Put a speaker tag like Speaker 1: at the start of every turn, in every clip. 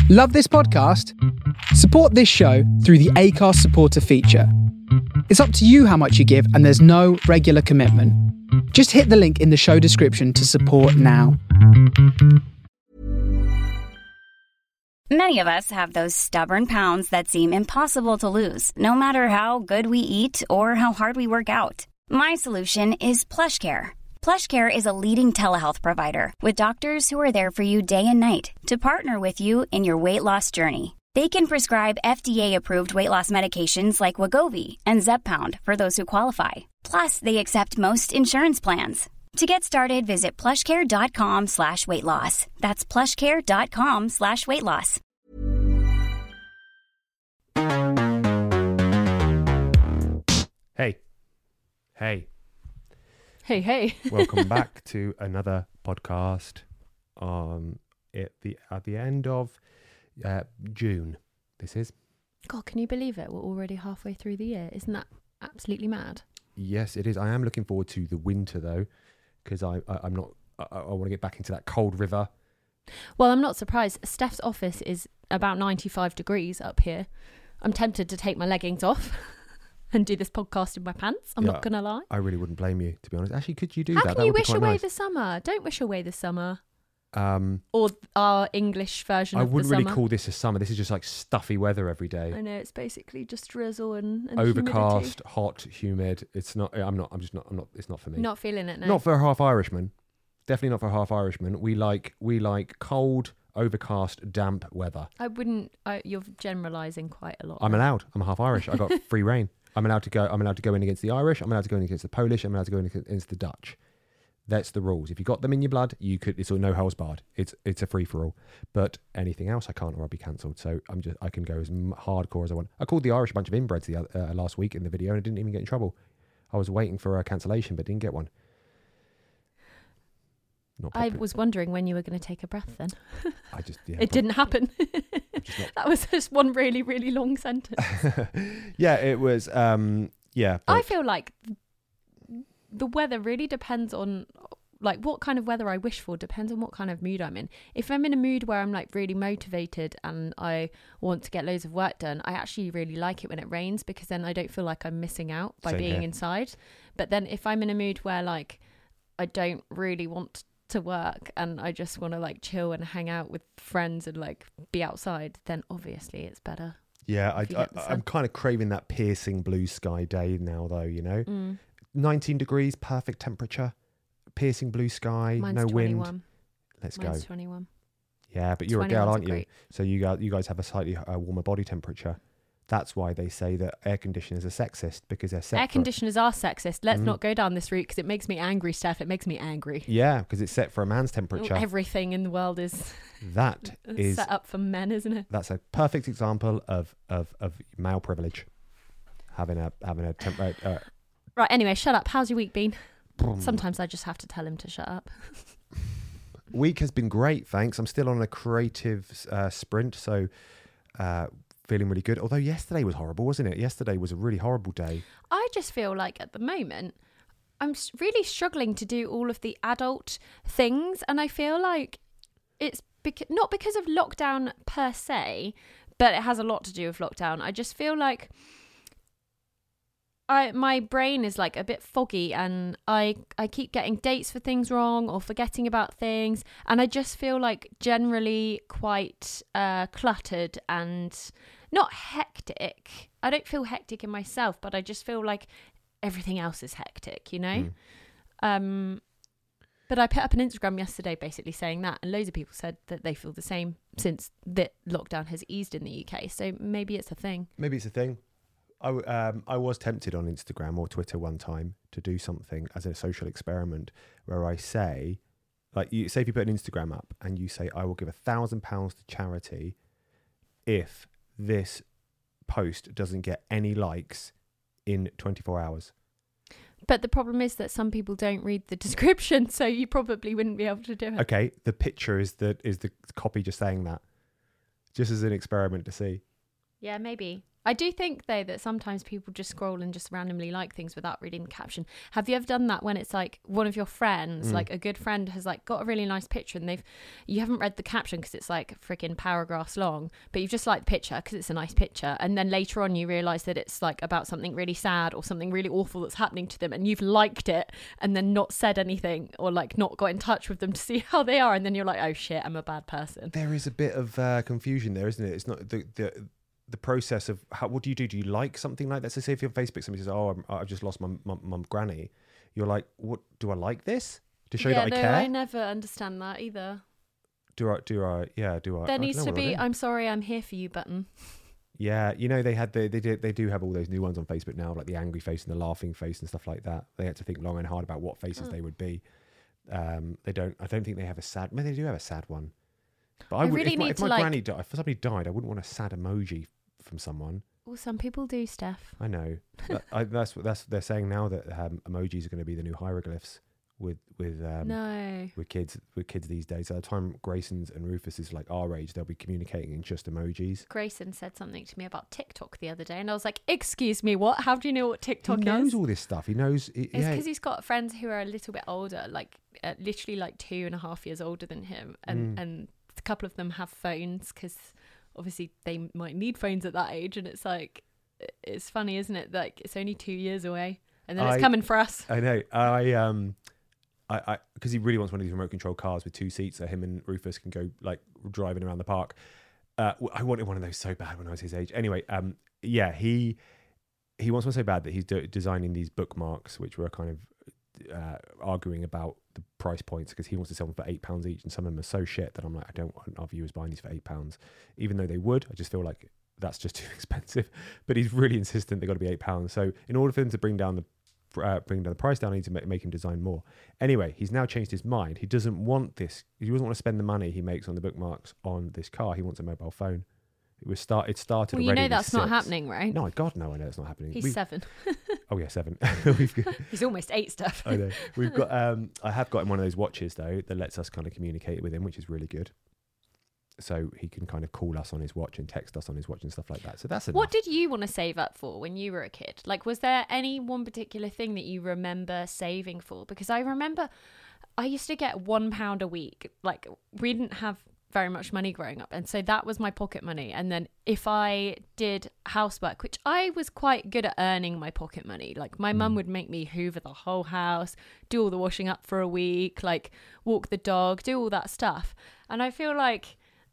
Speaker 1: Love this podcast? Support this show through the Acast supporter feature. It's up to you how much you give, and there's no regular commitment. Just hit the link in the show description to support now.
Speaker 2: Many of us have those stubborn pounds that seem impossible to lose, no matter how good we eat or how hard we work out. My solution is PlushCare. PlushCare is a leading telehealth provider with doctors who are there for you day and night to partner with you in your weight loss journey. They can prescribe FDA-approved weight loss medications like Wegovy and Zepbound for those who qualify. Plus, they accept most insurance plans. To get started, visit plushcare.com/weightloss. That's plushcare.com/weightloss.
Speaker 3: Hey.
Speaker 4: Welcome back to another podcast at the end of June. This is.
Speaker 3: God, can you believe it? We're already halfway through the year. Isn't that absolutely mad?
Speaker 4: Yes, it is. I am looking forward to the winter though, because I'm not. I want to get back into that cold river.
Speaker 3: Well, I'm not surprised. Steph's office is about 95 degrees up here. I'm tempted to take my leggings off and do this podcast in my pants. I'm not going to lie.
Speaker 4: I really wouldn't blame you, to be honest. Actually, could you do
Speaker 3: How
Speaker 4: that?
Speaker 3: can you wish away the summer? Don't wish away the summer. Or our English version of the summer. I wouldn't
Speaker 4: really call this a summer. This is just like stuffy weather every day.
Speaker 3: I know, it's basically just drizzle and
Speaker 4: overcast,
Speaker 3: humidity.
Speaker 4: hot, humid. It's not. I'm not. It's not for me.
Speaker 3: Not feeling it. No.
Speaker 4: Not for a half Irishman. Definitely not for a half Irishman. We like cold, overcast, damp weather.
Speaker 3: You're generalising quite a lot.
Speaker 4: I'm allowed. I'm half Irish. I got free reign. I'm allowed to go in against the Irish. I'm allowed to go in against the Polish. I'm allowed to go in against the Dutch. That's the rules. If you got them in your blood, it's all no holes barred. It's a free for all. But anything else, I can't, or I'll be cancelled. So I can go as hardcore as I want. I called the Irish a bunch of inbreds last week in the video, and I didn't even get in trouble. I was waiting for a cancellation, but didn't get one.
Speaker 3: I was wondering when you were going to take a breath. Then it didn't happen. That was just one really, really long sentence.
Speaker 4: Yeah, it was.
Speaker 3: I feel like the weather really depends on, like, what kind of weather I wish for depends on what kind of mood I'm in. If I'm in a mood where I'm like really motivated and I want to get loads of work done, I actually really like it when it rains, because then I don't feel like I'm missing out by being inside. But then if I'm in a mood where like I don't really want to work and I just want to like chill and hang out with friends and like be outside, then obviously it's better.
Speaker 4: Yeah, I'm kind of craving that piercing blue sky day now though, 19 degrees, perfect temperature, piercing blue sky,
Speaker 3: Mine's
Speaker 4: no
Speaker 3: 21.
Speaker 4: wind. Let's
Speaker 3: Mine's
Speaker 4: go.
Speaker 3: 21.
Speaker 4: Yeah, but you're a girl, aren't you?
Speaker 3: Great.
Speaker 4: So you guys have a slightly warmer body temperature. That's why they say that air conditioners are sexist, because they're set.
Speaker 3: Air conditioners are sexist. Let's not go down this route, because it makes me angry, Steph. It makes me angry.
Speaker 4: Yeah, because it's set for a man's temperature.
Speaker 3: Everything in the world is set up for men, isn't it?
Speaker 4: That's a perfect example of male privilege. Having a temperature.
Speaker 3: Right. Anyway, shut up. How's your week been? Sometimes I just have to tell him to shut up.
Speaker 4: Week has been great, thanks. I'm still on a creative sprint, so. Feeling really good. Although yesterday was horrible, wasn't it? Yesterday was a really horrible day.
Speaker 3: I just feel like at the moment I'm really struggling to do all of the adult things, and I feel like it's not because of lockdown per se, but it has a lot to do with lockdown. I just feel like my brain is like a bit foggy, and I keep getting dates for things wrong or forgetting about things, and I just feel like generally quite cluttered and not hectic. I don't feel hectic in myself, but I just feel like everything else is hectic, But I put up an Instagram yesterday basically saying that, and loads of people said that they feel the same since the lockdown has eased in the UK. So maybe it's a thing.
Speaker 4: I was tempted on Instagram or Twitter one time to do something as a social experiment where I say, like, if you put an Instagram up and you say, I will give £1,000 to charity if this post doesn't get any likes in 24 hours.
Speaker 3: But the problem is that some people don't read the description, so you probably wouldn't be able to do it.
Speaker 4: Okay, the picture is the copy just saying that, just as an experiment to see.
Speaker 3: Yeah, maybe. I do think, though, that sometimes people just scroll and just randomly like things without reading the caption. Have you ever done that when it's like one of your friends, like a good friend has like got a really nice picture and you haven't read the caption because it's like freaking paragraphs long, but you've just liked the picture because it's a nice picture. And then later on you realise that it's like about something really sad or something really awful that's happening to them, and you've liked it and then not said anything or like not got in touch with them to see how they are. And then you're like, oh shit, I'm a bad person.
Speaker 4: There is a bit of confusion there, isn't it? It's not the process of what do you do? Do you like something like that? So say if you're on Facebook, somebody says, "Oh, I've just lost my granny," you're like, "What? Do I like this to show that I care?"
Speaker 3: I never understand that either.
Speaker 4: Do I? Yeah, do I?
Speaker 3: There needs to be "I'm sorry, I'm here for you" button. Yeah,
Speaker 4: they do have all those new ones on Facebook now, like the angry face and the laughing face and stuff like that. They had to think long and hard about what faces they would be. I don't think they have a sad. Maybe they do have a sad one. But I would,
Speaker 3: really
Speaker 4: if my granny died, if somebody died, I wouldn't want a sad emoji from someone.
Speaker 3: Well, some people do, Steph.
Speaker 4: I know. That's they're saying now that emojis are going to be the new hieroglyphs with kids these days. At the time Grayson's and Rufus is like our age, they'll be communicating in just emojis.
Speaker 3: Grayson said something to me about TikTok the other day, and I was like, "Excuse me, what? How do you know what TikTok is?"
Speaker 4: He knows all this stuff. He knows.
Speaker 3: It's because he's got friends who are a little bit older, like literally like 2.5 years older than him, and a couple of them have phones because obviously they might need phones at that age, and it's like, it's funny, isn't it? Like it's only 2 years away, and then it's coming for us.
Speaker 4: I know. I because he really wants one of these remote control cars with 2 seats, so him and Rufus can go like driving around the park. I wanted one of those so bad when I was his age. Anyway, he wants one so bad that he's designing these bookmarks, which we're kind of arguing about the price points, because he wants to sell them for £8 each, and some of them are so shit that I'm like, I don't want our viewers buying these for £8, even though they would. I just feel like that's just too expensive. But he's really insistent they've got to be £8. So in order for him to bring down the price down, I need to make him design more. Anyway, he's now changed his mind. He doesn't want this. He doesn't want to spend the money he makes on the bookmarks on this car. He wants a mobile phone. It started.
Speaker 3: Well, you know that's not happening, right?
Speaker 4: No, God, no, I know it's not happening.
Speaker 3: He's 7.
Speaker 4: Oh yeah, 7.
Speaker 3: He's almost 8 stuff.
Speaker 4: I know. We've got. I have got him one of those watches though that lets us kind of communicate with him, which is really good. So he can kind of call us on his watch and text us on his watch and stuff like that. So that's enough.
Speaker 3: What did you want to save up for when you were a kid? Like, was there any one particular thing that you remember saving for? Because I remember I used to get £1 a week. Like, we didn't have very much money growing up, and so that was my pocket money. And then if I did housework, which I was quite good at earning my pocket money, like my mum would make me hoover the whole house, do all the washing up for a week, like walk the dog, do all that stuff. And I feel like,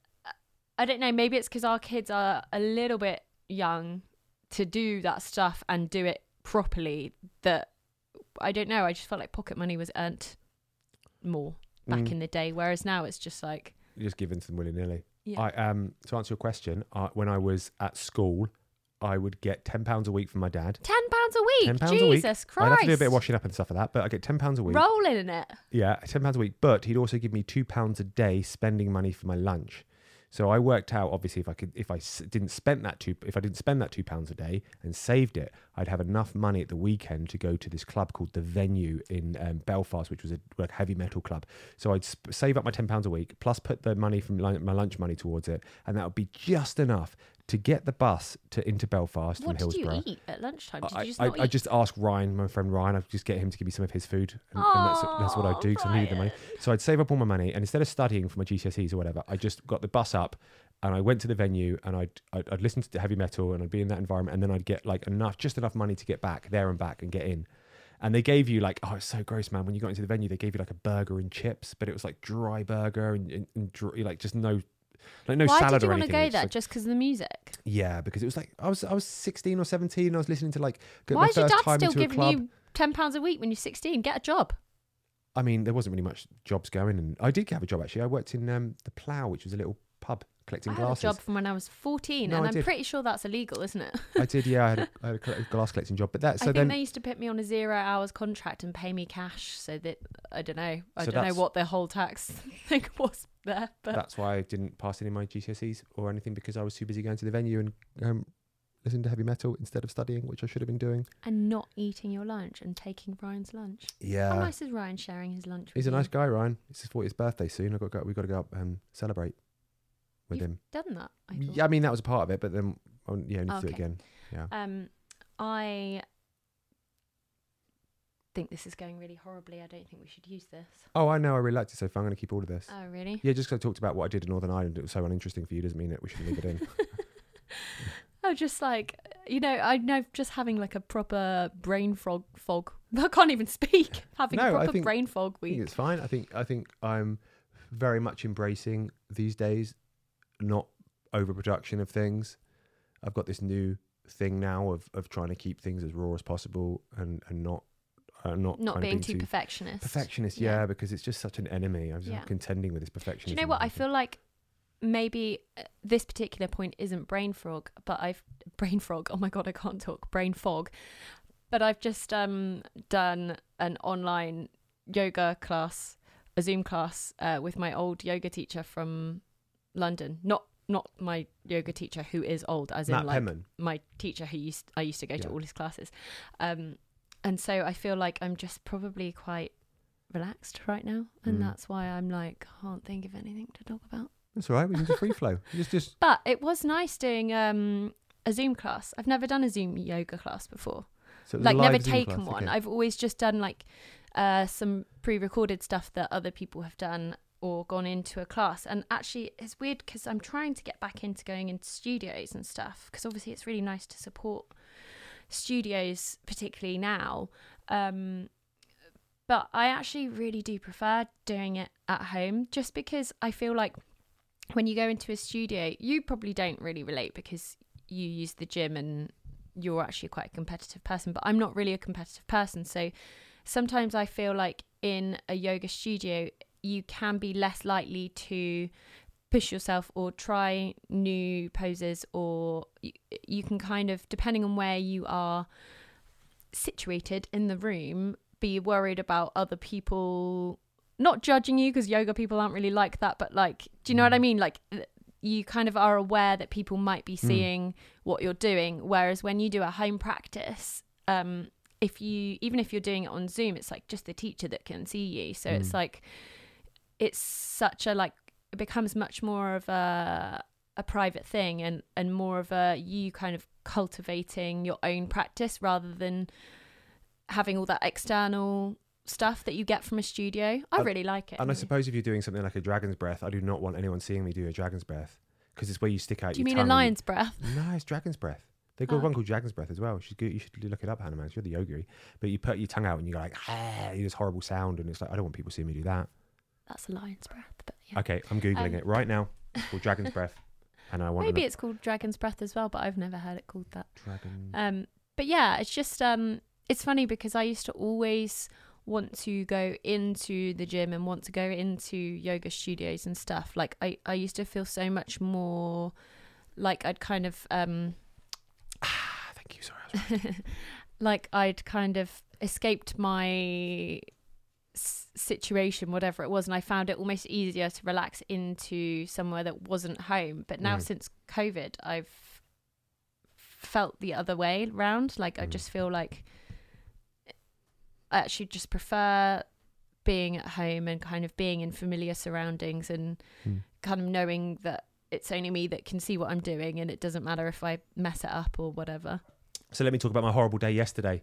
Speaker 3: I don't know, maybe it's because our kids are a little bit young to do that stuff and do it properly, that I don't know, I just felt like pocket money was earned more back in the day, whereas now it's just like,
Speaker 4: you're just giving some willy-nilly.
Speaker 3: Yeah.
Speaker 4: To answer your question, when I was at school, I would get £10 a week from my dad.
Speaker 3: £10 a week?
Speaker 4: £10
Speaker 3: Jesus
Speaker 4: a week.
Speaker 3: Christ.
Speaker 4: I'd have to do a bit of washing up and stuff like that, but I get £10 a week.
Speaker 3: Rolling in it.
Speaker 4: Yeah, £10 a week. But he'd also give me £2 a day spending money for my lunch. So I worked out, obviously, if I didn't spend that £2 a day and saved it, I'd have enough money at the weekend to go to this club called The Venue in Belfast, which was a heavy metal club. So I'd save up my £10 a week, plus put the money from my lunch money towards it, and that would be just enough to get the bus into Belfast from Hillsborough.
Speaker 3: What did you eat at lunchtime? Did you just
Speaker 4: not
Speaker 3: eat?
Speaker 4: I just asked Ryan, my friend Ryan, I'd just get him to give me some of his food. And that's what I'd do, because I needed the money. So I'd save up all my money, and instead of studying for my GCSEs or whatever, I just got the bus up and I went to the Venue, and I'd listen to heavy metal, and I'd be in that environment, and then I'd get like just enough money to get back there and back and get in. And they gave you like, it's so gross, man. When you got into the Venue, they gave you like a burger and chips, but it was like dry burger and like just no... Like no
Speaker 3: Why
Speaker 4: salad
Speaker 3: did you
Speaker 4: or
Speaker 3: want
Speaker 4: anything.
Speaker 3: to go there?
Speaker 4: Like,
Speaker 3: just because of the music?
Speaker 4: Yeah, because it was like I was 16 or 17 and I was listening to like
Speaker 3: Why
Speaker 4: my
Speaker 3: is your
Speaker 4: first
Speaker 3: dad
Speaker 4: time
Speaker 3: still
Speaker 4: into a
Speaker 3: giving
Speaker 4: club.
Speaker 3: you £10 a week when you're 16? Get a job.
Speaker 4: I mean, there wasn't really much jobs going, and I did have a job actually. I worked in the Plough, which was a little pub collecting glasses.
Speaker 3: I had a job from when I was 14, and I'm pretty sure that's illegal, isn't it?
Speaker 4: I did, yeah. I had a glass collecting job, but I
Speaker 3: think they used to put me on a 0 hours contract and pay me cash, so that I don't know what the whole tax thing was there. But
Speaker 4: that's why I didn't pass any of my GCSEs or anything, because I was too busy going to the Venue and listening to heavy metal instead of studying, which I should have been doing.
Speaker 3: And not eating your lunch and taking Ryan's lunch.
Speaker 4: Yeah.
Speaker 3: How nice is Ryan sharing his lunch with
Speaker 4: He's
Speaker 3: you?
Speaker 4: a nice guy, Ryan. It's his 40th birthday soon. We've got to go up and celebrate with him.
Speaker 3: Done that?
Speaker 4: Yeah, I mean, that was a part of it, but then I need to do it again. Yeah.
Speaker 3: I think this is going really horribly. I don't think we should use this.
Speaker 4: Oh, I know. I really liked it so far. I'm going to keep all of this.
Speaker 3: Oh, really?
Speaker 4: Yeah, just because I talked about what I did in Northern Ireland. It was so uninteresting for you. Doesn't mean that we should leave it in.
Speaker 3: Oh, just like, I know just having like a proper brain fog. I can't even speak. Having a proper brain fog week.
Speaker 4: I think it's fine. I think I'm very much embracing these days not overproduction of things. I've got this new thing now of trying to keep things as raw as possible and not
Speaker 3: being too perfectionist.
Speaker 4: Yeah, because it's just such an enemy. I'm contending with this perfectionism.
Speaker 3: Do you know what? I feel like maybe this particular point isn't brain fog. Oh my God, I can't talk. Brain fog. But I've just done an online yoga class, a Zoom class with my old yoga teacher from London. Not my yoga teacher who is old, as Matt in like Penman. My teacher who I used to go to all his classes. And so I feel like I'm just probably quite relaxed right now, and that's why I'm like can't think of anything to talk about.
Speaker 4: That's all right. We can do free flow. Just. But
Speaker 3: it was nice doing a Zoom class. I've never done a Zoom yoga class before.
Speaker 4: So
Speaker 3: like never taken one. Okay. I've always just done like some pre-recorded stuff that other people have done or gone into a class. And actually it's weird because I'm trying to get back into going into studios and stuff, because obviously it's really nice to support studios, particularly now. But I actually really do prefer doing it at home, just because I feel like when you go into a studio, you probably don't really relate because you use the gym and you're actually quite a competitive person, but I'm not really a competitive person. So sometimes I feel like in a yoga studio, you can be less likely to push yourself or try new poses, or you can kind of, depending on where you are situated in the room, be worried about other people not judging you, because yoga people aren't really like that, but like, do you know what I mean? Like you kind of are aware that people might be seeing what you're doing, whereas when you do a home practice, even if you're doing it on Zoom, it's like just the teacher that can see you, so it's like it's such a like, it becomes much more of a private thing and more of a you kind of cultivating your own practice rather than having all that external stuff that you get from a studio. I really like it.
Speaker 4: And I suppose if you're doing something like a dragon's breath, I do not want anyone seeing me do a dragon's breath, because it's where you stick out your tongue.
Speaker 3: Do you mean a lion's breath?
Speaker 4: No, it's dragon's breath. They've got one called dragon's breath as well. You should look it up, Hannah, man. You're the yogi. But you put your tongue out and you go like, you do this horrible sound, and it's like, I don't want people seeing me do that.
Speaker 3: That's a lion's breath. But yeah.
Speaker 4: Okay, I'm Googling it right now. It's called dragon's breath. And I want
Speaker 3: maybe it's called dragon's breath as well, but I've never heard it called that.
Speaker 4: Dragon.
Speaker 3: But yeah, it's just it's funny because I used to always want to go into the gym and want to go into yoga studios and stuff. Like I used to feel so much more like I'd kind of
Speaker 4: thank you, sorry.
Speaker 3: like I'd kind of escaped my situation, whatever it was, and I found it almost easier to relax into somewhere that wasn't home. But now since COVID, I've felt the other way around. Like I just feel like I actually just prefer being at home and kind of being in familiar surroundings and kind of knowing that it's only me that can see what I'm doing, and it doesn't matter if I mess it up or whatever.
Speaker 4: So let me talk about my horrible day yesterday.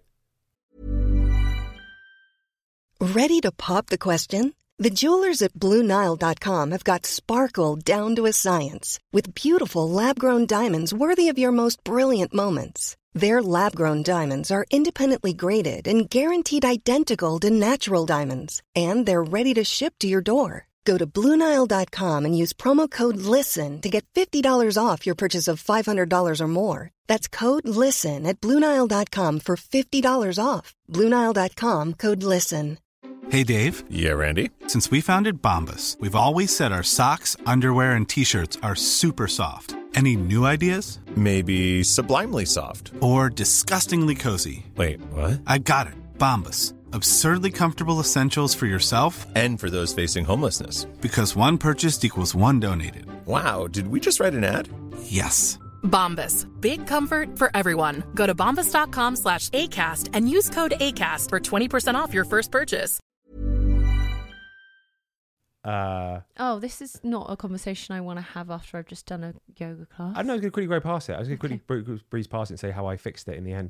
Speaker 5: Ready to pop the question? The jewelers at BlueNile.com have got sparkle down to a science with beautiful lab-grown diamonds worthy of your most brilliant moments. Their lab-grown diamonds are independently graded and guaranteed identical to natural diamonds, and they're ready to ship to your door. Go to BlueNile.com and use promo code LISTEN to get $50 off your purchase of $500 or more. That's code LISTEN at BlueNile.com for $50 off. BlueNile.com, code LISTEN.
Speaker 6: Hey, Dave.
Speaker 7: Yeah, Randy.
Speaker 6: Since we founded Bombas, we've always said our socks, underwear, and T-shirts are super soft. Any new ideas?
Speaker 7: Maybe sublimely soft.
Speaker 6: Or disgustingly cozy.
Speaker 7: Wait, what?
Speaker 6: I got it. Bombas. Absurdly comfortable essentials for yourself
Speaker 7: and for those facing homelessness.
Speaker 6: Because one purchased equals one donated.
Speaker 7: Wow, did we just write an ad?
Speaker 6: Yes.
Speaker 8: Bombas. Big comfort for everyone. Go to bombas.com/ACAST and use code ACAST for 20% off your first purchase.
Speaker 3: This is not a conversation I want to have after I've just done a yoga class.
Speaker 4: I know I was going to quickly go past it. I was going to quickly breeze past it and say how I fixed it in the end.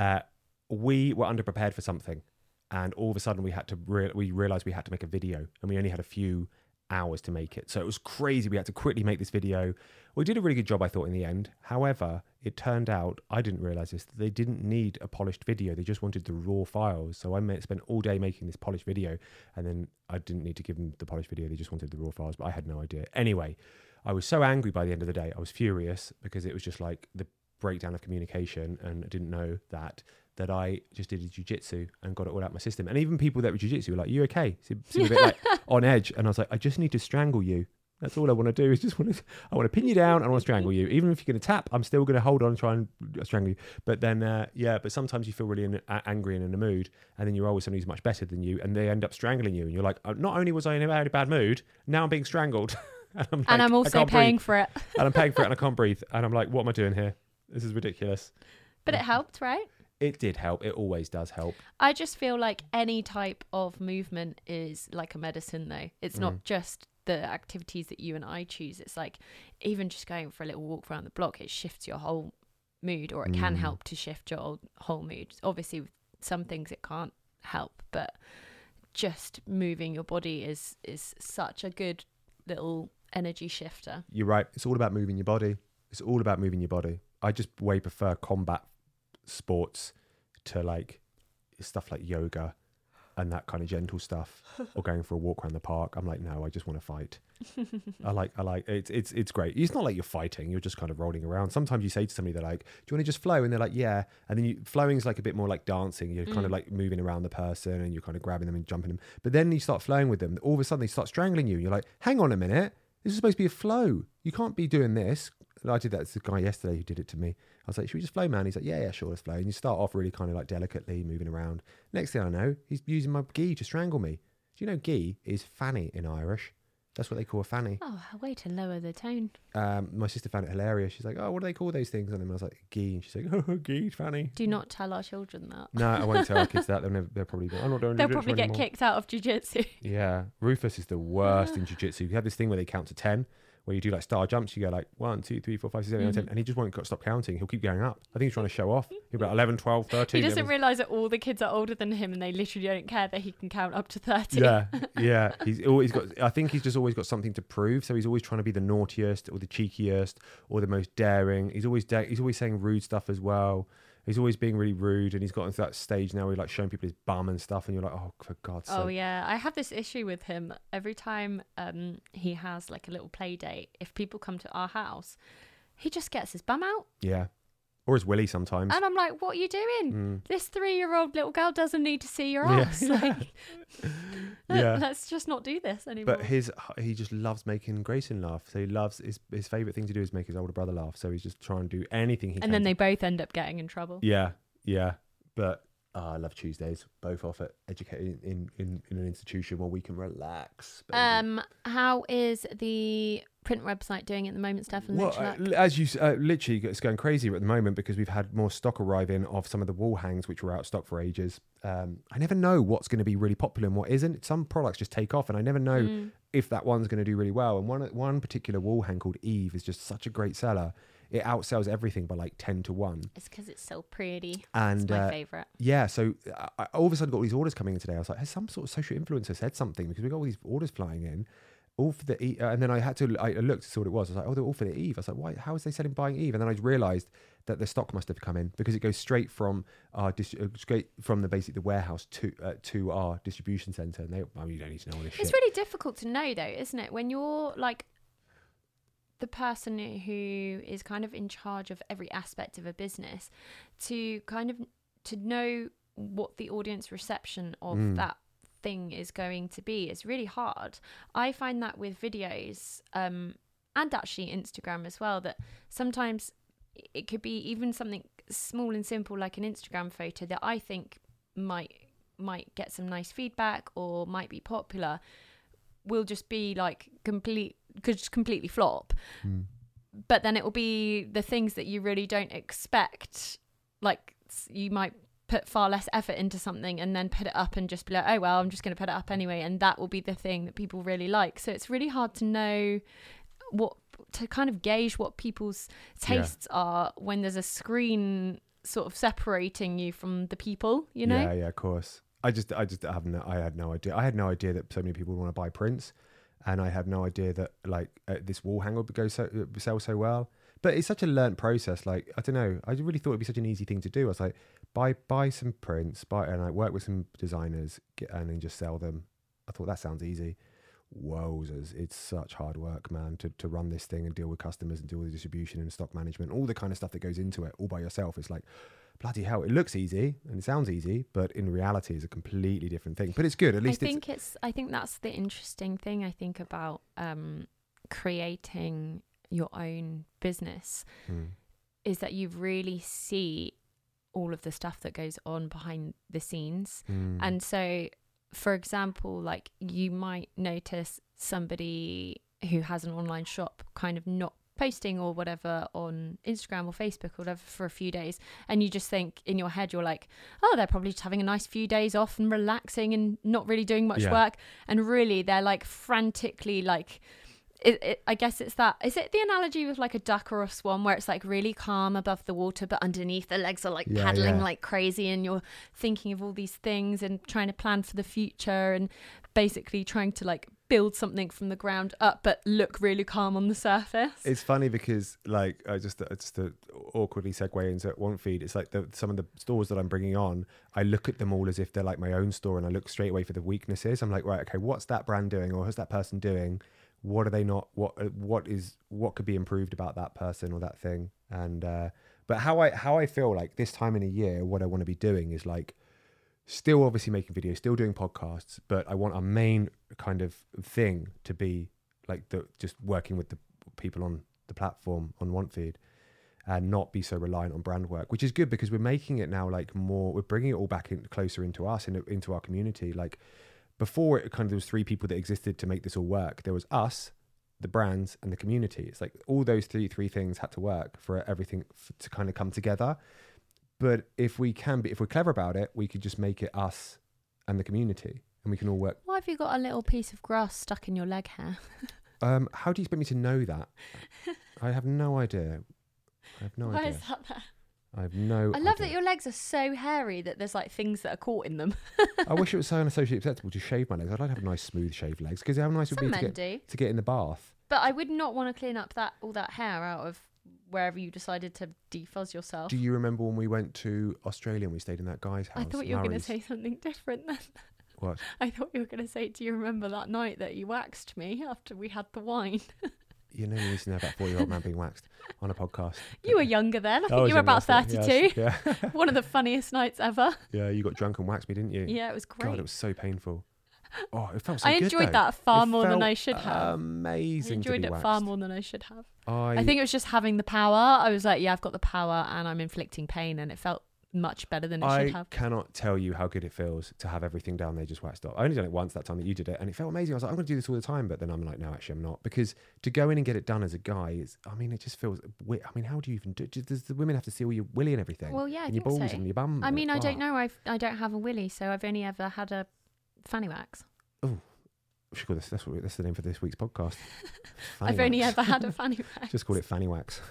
Speaker 4: We were underprepared for something, and all of a sudden we realized we had to make a video, and we only had a few hours to make it. So it was crazy. We had to quickly make this video. We did a really good job, I thought, in the end. However, it turned out, I didn't realize this, that they didn't need a polished video. They just wanted the raw files. So I spent all day making this polished video, and then I didn't need to give them the polished video. They just wanted the raw files, but I had no idea. Anyway, I was so angry by the end of the day. I was furious because it was just like the breakdown of communication, and I didn't know that I just did a jiu-jitsu and got it all out my system. And even people that were jiu-jitsu were like, you okay? Seem a bit like on edge. And I was like, I just need to strangle you. That's all I want to do. Is I want to pin you down and I want to strangle you. Even if you're going to tap, I'm still going to hold on and try and strangle you. But then, but sometimes you feel really angry and in a mood, and then you're always somebody who's much better than you, and they end up strangling you. And you're like, not only was I in a bad mood, now I'm being strangled. And
Speaker 3: I'm also paying for it.
Speaker 4: And I'm paying for it and I can't breathe. And I'm like, what am I doing here? This is ridiculous.
Speaker 3: But it helped, right?
Speaker 4: It did help. It always does help.
Speaker 3: I just feel like any type of movement is like a medicine, though. It's not just the activities that you and I choose. It's like even just going for a little walk around the block, it shifts your whole mood, or it can help to shift your whole mood. Obviously, with some things it can't help, but just moving your body is such a good little energy shifter.
Speaker 4: You're right. It's all about moving your body. It's all about moving your body. I just way prefer combat sports to like stuff like yoga and that kind of gentle stuff, or going for a walk around the park. I'm like, no, I just want to fight. I like it's great. It's not like you're fighting, you're just kind of rolling around. Sometimes you say to somebody, they're like, do you want to just flow? And they're like, yeah. And then flowing is like a bit more like dancing. You're kind of like moving around the person and you're kind of grabbing them and jumping them. But then you start flowing with them, all of a sudden they start strangling you, and you're like, hang on a minute, this is supposed to be a flow. You can't be doing this. And I did that to the guy yesterday who did it to me. I was like, should we just flow, man? He's like, yeah, sure, let's flow. And you start off really kind of like delicately moving around. Next thing I know, he's using my gi to strangle me. Do you know gi is fanny in Irish? That's what they call a fanny.
Speaker 3: Oh, a way to lower the tone.
Speaker 4: My sister found it hilarious. She's like, oh, what do they call those things on him? I was like, gi. And she's like, oh, gi, fanny.
Speaker 3: Do not tell our children that.
Speaker 4: No, I won't tell our kids that. They'll probably I'm not doing
Speaker 3: They'll probably get kicked out of jiu-jitsu.
Speaker 4: Yeah. Rufus is the worst in jiu-jitsu. You have this thing where they count to 10. Where you do like star jumps, you go like 1, 2, 3, 4, 5, 6, 7, 8, 10, and he just won't stop counting. He'll keep going up. I think he's trying to show off. He'll be like 11, 12, 13.
Speaker 3: He doesn't realise that all the kids are older than him, and they literally don't care that he can count up to 30.
Speaker 4: Yeah. He's always got. I think he's just always got something to prove. So he's always trying to be the naughtiest or the cheekiest or the most daring. He's always saying rude stuff as well. He's always being really rude, and he's got into that stage now where he's like showing people his bum and stuff, and you're like, oh, for God's sake.
Speaker 3: Oh, yeah. I have this issue with him. Every time he has like a little play date, if people come to our house, he just gets his bum out.
Speaker 4: Yeah. Or his willy sometimes.
Speaker 3: And I'm like, what are you doing? This 3-year-old little girl doesn't need to see your ass. Let's just not do this anymore.
Speaker 4: But he just loves making Grayson laugh. So he loves his favourite thing to do is make his older brother laugh. So he's just trying to do anything he can.
Speaker 3: And then they both end up getting in trouble.
Speaker 4: Yeah. But I love Tuesdays. Both off at educating in an institution where we can relax. Baby.
Speaker 3: How is the print website doing at the moment, Stefan?
Speaker 4: Well, as you literally, it's going crazy at the moment because we've had more stock arrive in of some of the wall hangs which were out of stock for ages. I never know what's going to be really popular and what isn't. Some products just take off, and I never know if that one's going to do really well. And one particular wall hang called Eve is just such a great seller. It outsells everything by like 10 to 1.
Speaker 3: It's because it's so pretty.
Speaker 4: And
Speaker 3: it's my favourite.
Speaker 4: Yeah, so I all of a sudden got all these orders coming in today. I was like, has some sort of social influencer said something? Because we got all these orders flying in, all for the Eve. And then I looked to see what it was. I was like, oh, they're all for the Eve. I was like, why? How is they selling buying Eve? And then I realised that the stock must have come in because it goes straight from the warehouse to our distribution centre. And you don't need to know all this shit.
Speaker 3: It's really difficult to know though, isn't it? When you're like the person who is kind of in charge of every aspect of a business, to know what the audience reception of that thing is going to be is really hard. I find that with videos and actually Instagram as well, that sometimes it could be even something small and simple like an Instagram photo that I think might get some nice feedback or might be popular, will just be like could just completely flop. But then it will be the things that you really don't expect, like you might put far less effort into something and then put it up and just be like, oh well, I'm just going to put it up anyway, and that will be the thing that people really like. So it's really hard to know to kind of gauge what people's tastes are when there's a screen sort of separating you from the people, you know?
Speaker 4: Yeah, of course. I had no idea. I had no idea that so many people want to buy prints, and I had no idea that like this wall hanger would sell so well. But it's such a learnt process. Like, I don't know. I really thought it'd be such an easy thing to do. I was like, buy some prints, and I work with some designers, and then just sell them. I thought that sounds easy. Wowzers, it's such hard work, man, to run this thing and deal with customers and deal with distribution and stock management, all the kind of stuff that goes into it all by yourself. It's like, bloody hell, it looks easy and it sounds easy, but in reality it's a completely different thing. But it's good. At least
Speaker 3: I think that's the interesting thing, I think, about creating your own business is that you really see all of the stuff that goes on behind the scenes. And so, for example, like you might notice somebody who has an online shop kind of not posting or whatever on Instagram or Facebook or whatever for a few days, and you just think in your head, you're like, oh, they're probably just having a nice few days off and relaxing and not really doing much work, and really they're like frantically like I guess it's that. Is it the analogy with like a duck or a swan where it's like really calm above the water, but underneath the legs are like paddling like crazy, and you're thinking of all these things and trying to plan for the future and basically trying to like build something from the ground up, but look really calm on the surface.
Speaker 4: It's funny because like just to awkwardly segue into OneFeed, it's like some of the stores that I'm bringing on, I look at them all as if they're like my own store, and I look straight away for the weaknesses. I'm like, right, okay, what's that brand doing, or what's that person doing? What are they not? What could be improved about that person or that thing? And but how I feel like this time in a year, what I want to be doing is like still obviously making videos, still doing podcasts, but I want our main kind of thing to be like just working with the people on the platform on OneFeed, and not be so reliant on brand work, which is good because we're making it now like more. We're bringing it all back closer into us, into our community, like. Before, it kind of, there was three people that existed to make this all work. There was us, the brands, and the community. It's like all those three things had to work for everything to kind of come together. But if we're clever about it, we could just make it us and the community, and we can all work.
Speaker 3: Why have you got a little piece of grass stuck in your leg hair?
Speaker 4: How do you expect me to know that? I have no idea.
Speaker 3: Why is that there?
Speaker 4: I have no
Speaker 3: I love that your legs are so hairy that there's like things that are caught in them.
Speaker 4: I wish it was so unsocially acceptable to shave my legs. I'd like to have nice smooth shaved legs, because how nice it would be to get in the bath.
Speaker 3: But I would not want to clean up all that hair out of wherever you decided to defuzz yourself.
Speaker 4: Do you remember when we went to Australia and we stayed in that guy's house?
Speaker 3: I thought you were going to say something different then.
Speaker 4: What?
Speaker 3: I thought you were going to say, do you remember that night that you waxed me after we had the wine?
Speaker 4: You know, you used to know about 4-year-old man being waxed on a podcast.
Speaker 3: You were younger then. I think you were about 32.
Speaker 4: Yes, yeah.
Speaker 3: One of the funniest nights ever.
Speaker 4: Yeah, you got drunk and waxed me, didn't you?
Speaker 3: Yeah, it was great.
Speaker 4: God, it was so painful. Oh, it felt so
Speaker 3: good. I enjoyed that far more than I should have.
Speaker 4: Amazing.
Speaker 3: I enjoyed it
Speaker 4: waxed.
Speaker 3: far more than I should have. I think it was just having the power. I was like, yeah, I've got the power and I'm inflicting pain, and it felt much better than it should have.
Speaker 4: I cannot tell you how good it feels to have everything down there just waxed off. I only done it once that time that you did it, and it felt amazing. I was like, I'm going to do this all the time, but then I'm like, no, actually I'm not, because to go in and get it done as a guy is, I mean, it just feels weird. I mean, how do you even do it? Does the women have to see all your willy and everything?
Speaker 3: Well, yeah,
Speaker 4: and your balls and your bum.
Speaker 3: I mean, I don't know. I don't have a willy, so I've only ever had a fanny wax.
Speaker 4: Oh, we should call this. That's the name for this week's podcast.
Speaker 3: I've only ever had a fanny wax.
Speaker 4: Just call it fanny wax.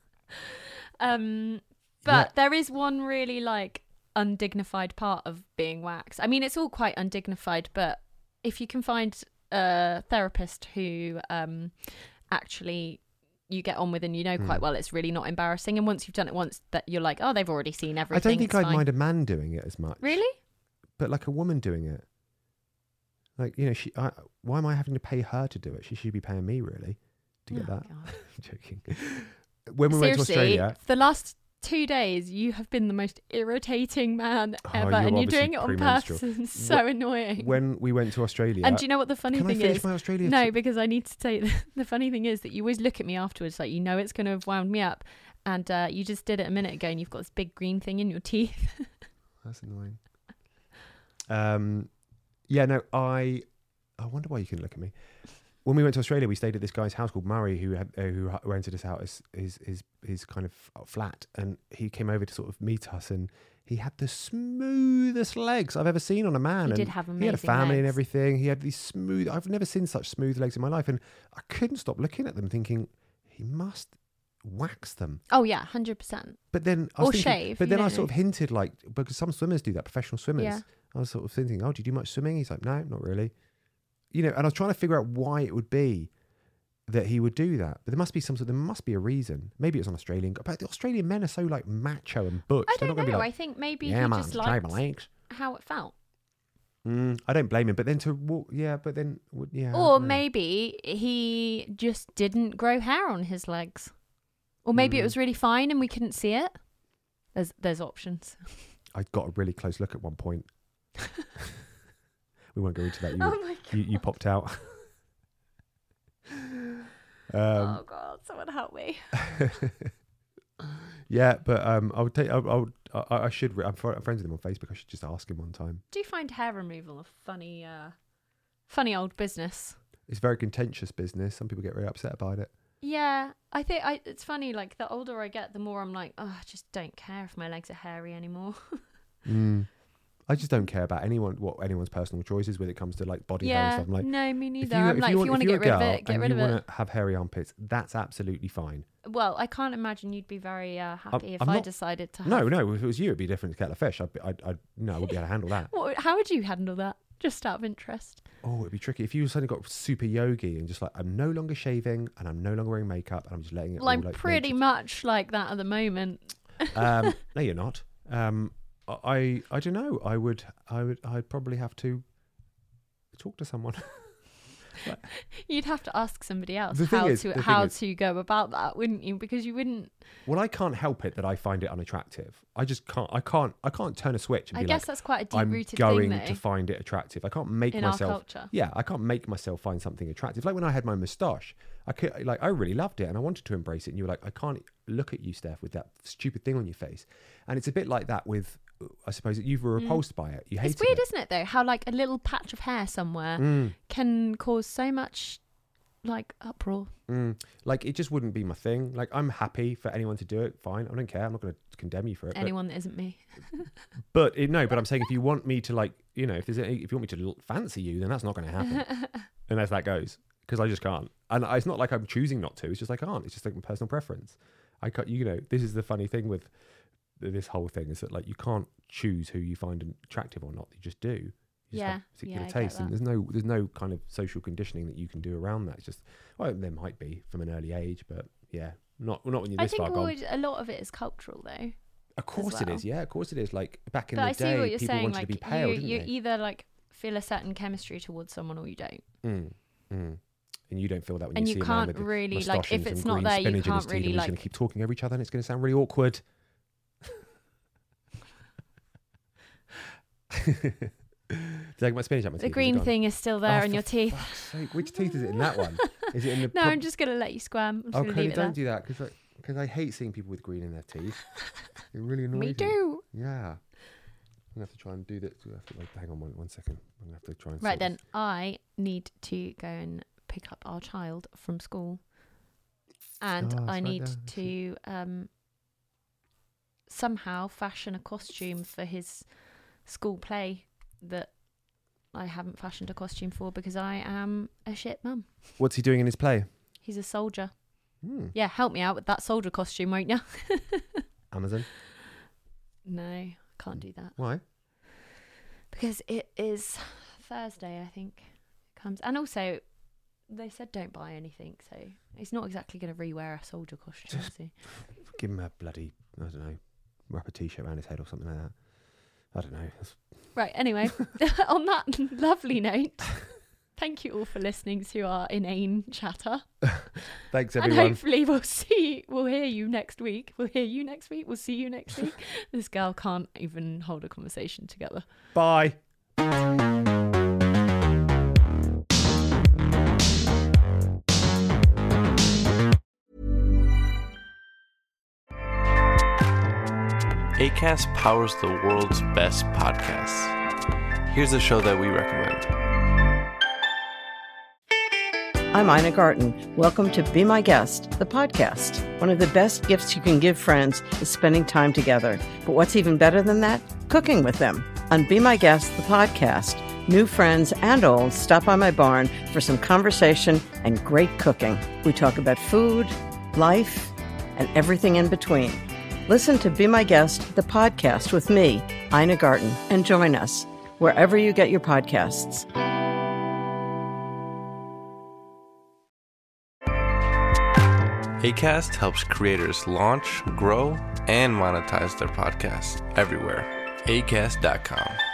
Speaker 3: But there is one really like undignified part of being waxed. I mean, it's all quite undignified, but if you can find a therapist who actually you get on with and you know quite well, it's really not embarrassing. And once you've done it once, that you're like, oh, they've already seen everything.
Speaker 4: I don't think I'd mind a man doing it as much.
Speaker 3: Really?
Speaker 4: But like a woman doing it, like, you know, why am I having to pay her to do it? She should be paying me really to get that. I'm joking. When we went to Australia,
Speaker 3: the last 2 days, you have been the most irritating man ever, and you're doing it on purpose. It's so annoying.
Speaker 4: When we went to Australia,
Speaker 3: and do you know what the funny thing is?
Speaker 4: Can I finish my Australia?
Speaker 3: No, because I need to say the funny thing is that you always look at me afterwards like you know it's going to have wound me up, and you just did it a minute ago, and you've got this big green thing in your teeth.
Speaker 4: That's annoying. Yeah, no, I wonder why you couldn't look at me. When we went to Australia, we stayed at this guy's house called Murray, who rented us out his kind of flat, and he came over to sort of meet us, and He had the smoothest legs I've ever seen on a man.
Speaker 3: He
Speaker 4: and
Speaker 3: did have amazing
Speaker 4: He had a family and
Speaker 3: legs.
Speaker 4: everything. He had these smooth... I've never seen such smooth legs in my life. And I couldn't stop looking at them thinking, he must wax them.
Speaker 3: Oh, yeah, 100%.
Speaker 4: But then I was
Speaker 3: Or
Speaker 4: thinking,
Speaker 3: shave,
Speaker 4: But
Speaker 3: you
Speaker 4: then I
Speaker 3: know.
Speaker 4: sort of hinted, like, because some swimmers do that, professional swimmers.
Speaker 3: Yeah.
Speaker 4: I was sort of thinking, oh, do you do much swimming? He's like, no, not really. You know, and I was trying to figure out why it would be that he would do that. But there must be a reason. Maybe it's an Australian guy. But the Australian men are so like macho and butch.
Speaker 3: I
Speaker 4: They're
Speaker 3: don't
Speaker 4: not
Speaker 3: know.
Speaker 4: gonna be like,
Speaker 3: I think maybe
Speaker 4: yeah,
Speaker 3: he
Speaker 4: man,
Speaker 3: just
Speaker 4: shave
Speaker 3: liked
Speaker 4: my legs.
Speaker 3: how it felt.
Speaker 4: I don't blame him. But then to walk, yeah, but then, yeah. I
Speaker 3: Or
Speaker 4: don't know.
Speaker 3: maybe he just didn't grow hair on his legs. Or maybe it was really fine and we couldn't see it. There's options.
Speaker 4: I got a really close look at one point. We won't go into that.
Speaker 3: Oh my God.
Speaker 4: You popped out.
Speaker 3: Oh God, someone help me.
Speaker 4: Yeah, but I would take. I should. I'm friends with him on Facebook. I should just ask him one time.
Speaker 3: Do you find hair removal a funny old business?
Speaker 4: It's very contentious business. Some people get very upset about it.
Speaker 3: Yeah, I think it's funny. Like the older I get, the more I'm like, oh, I just don't care if my legs are hairy anymore.
Speaker 4: I just don't care about anyone's personal choices when it comes to like body hair and
Speaker 3: Yeah,
Speaker 4: stuff. I'm like,
Speaker 3: no, me neither.
Speaker 4: if
Speaker 3: I'm like, if you want to
Speaker 4: you're
Speaker 3: get
Speaker 4: a
Speaker 3: rid of
Speaker 4: girl
Speaker 3: it, get
Speaker 4: and
Speaker 3: rid of
Speaker 4: you
Speaker 3: it.
Speaker 4: want to have hairy armpits, that's absolutely fine.
Speaker 3: Well, I can't imagine you'd be very happy if
Speaker 4: I'm
Speaker 3: I
Speaker 4: not-
Speaker 3: decided to have...
Speaker 4: No. If it was you, it'd be a different kettle of fish. I wouldn't be able to handle that.
Speaker 3: How would you handle that? Just out of interest.
Speaker 4: Oh, it'd be tricky. If you suddenly got super yogi and just like, I'm no longer shaving and I'm no longer wearing makeup and I'm just letting it
Speaker 3: Well,
Speaker 4: all
Speaker 3: I'm
Speaker 4: like
Speaker 3: pretty
Speaker 4: naked.
Speaker 3: much like that at the moment.
Speaker 4: No, you're not. I don't know. I'd probably have to talk to someone.
Speaker 3: You'd have to ask somebody else
Speaker 4: The thing
Speaker 3: how
Speaker 4: is-
Speaker 3: to go about that, wouldn't you? Because you wouldn't...
Speaker 4: Well, I can't help it that I find it unattractive. I just can't. I can't turn a switch and
Speaker 3: I
Speaker 4: be
Speaker 3: guess
Speaker 4: like,
Speaker 3: that's quite a
Speaker 4: I'm
Speaker 3: deep-rooted
Speaker 4: going
Speaker 3: thing, though,
Speaker 4: to find it attractive. I can't make
Speaker 3: in our
Speaker 4: myself.
Speaker 3: culture.
Speaker 4: Yeah, I can't make myself find something attractive. Like when I had my moustache, I really loved it and I wanted to embrace it. And you were like, I can't look at you, Steph, with that stupid thing on your face. And it's a bit like that with, I suppose, that you were repulsed by it. You hated
Speaker 3: It's weird,
Speaker 4: it.
Speaker 3: isn't it, though? How like a little patch of hair somewhere can cause so much like uproar.
Speaker 4: Like it just wouldn't be my thing. Like I'm happy for anyone to do it. Fine, I don't care. I'm not going to condemn you for it.
Speaker 3: Anyone that isn't me.
Speaker 4: But I'm saying if you want me to like, you know, if you want me to fancy you, then that's not going to happen unless that goes, because I just can't. And it's not like I'm choosing not to. It's just I can't. It's just like my personal preference. I can't. You know, this is the funny thing with this whole thing is that like you can't choose who you find attractive or not. You just do. You just have particular
Speaker 3: I get
Speaker 4: taste, and
Speaker 3: that.
Speaker 4: there's no kind of social conditioning that you can do around that. It's just, well, there might be from an early age, but yeah, not when you're
Speaker 3: I
Speaker 4: this
Speaker 3: think
Speaker 4: far gone.
Speaker 3: a lot of it is cultural, though.
Speaker 4: Of course it is.
Speaker 3: well.
Speaker 4: Yeah, of course it is. Like back in
Speaker 3: But
Speaker 4: the
Speaker 3: I see
Speaker 4: day,
Speaker 3: what you're
Speaker 4: people
Speaker 3: saying.
Speaker 4: wanted
Speaker 3: Like
Speaker 4: to be pale,
Speaker 3: you
Speaker 4: didn't they?
Speaker 3: either like feel a certain chemistry towards someone or you don't.
Speaker 4: And you don't feel that when
Speaker 3: And
Speaker 4: you
Speaker 3: you
Speaker 4: see a man
Speaker 3: can't
Speaker 4: with
Speaker 3: really,
Speaker 4: moustache
Speaker 3: like, if
Speaker 4: and
Speaker 3: it's
Speaker 4: some
Speaker 3: not
Speaker 4: green
Speaker 3: there, you
Speaker 4: spinach in his
Speaker 3: can't
Speaker 4: teeth,
Speaker 3: really,
Speaker 4: and we're just
Speaker 3: like-
Speaker 4: going to keep talking over each other, and it's going to sound really awkward. Take my spinach out my teeth.
Speaker 3: The
Speaker 4: Is it
Speaker 3: green
Speaker 4: gone?
Speaker 3: thing is still there
Speaker 4: Oh,
Speaker 3: in
Speaker 4: for
Speaker 3: your teeth.
Speaker 4: fuck's sake. Which tooth is it in that one? Is it in the?
Speaker 3: No, I'm just gonna let you squirm. I'm just gonna
Speaker 4: Okay,
Speaker 3: leave it
Speaker 4: don't
Speaker 3: there.
Speaker 4: do that because I hate seeing people with green in their teeth. It really annoys me.
Speaker 3: Me too.
Speaker 4: Yeah. I'm gonna have to try and do this. Hang on one second. I'm gonna have to try and.
Speaker 3: Right
Speaker 4: sort
Speaker 3: then, I need to go and pick up our child from school, and
Speaker 4: Oh, it's
Speaker 3: I
Speaker 4: right
Speaker 3: need
Speaker 4: there.
Speaker 3: to somehow fashion a costume for his school play that I haven't fashioned a costume for because I am a shit mum.
Speaker 4: What's he doing in his play?
Speaker 3: He's a soldier.
Speaker 4: Hmm.
Speaker 3: Yeah, help me out with that soldier costume, won't you?
Speaker 4: Amazon.
Speaker 3: No, can't do that
Speaker 4: Why?
Speaker 3: because it is Thursday, I think. It comes, and also they said don't buy anything, so he's not exactly going to rewear a soldier costume, is he?
Speaker 4: Give him a bloody, I don't know, wrap a t-shirt around his head or something like that. I don't know.
Speaker 3: Right, anyway, on that lovely note, thank you all for listening to our inane chatter.
Speaker 4: Thanks,
Speaker 3: And
Speaker 4: everyone.
Speaker 3: hopefully we'll hear you next week. We'll see you next week. This girl can't even hold a conversation together.
Speaker 4: Bye.
Speaker 9: Acast powers the world's best podcasts. Here's a show that we recommend.
Speaker 10: I'm Ina Garten. Welcome to Be My Guest, the podcast. One of the best gifts you can give friends is spending time together. But what's even better than that? Cooking with them. On Be My Guest, the podcast, new friends and old stop by my barn for some conversation and great cooking. We talk about food, life, and everything in between. Listen to Be My Guest, the podcast with me, Ina Garten, and join us wherever you get your podcasts.
Speaker 9: Acast helps creators launch, grow, and monetize their podcasts everywhere. Acast.com.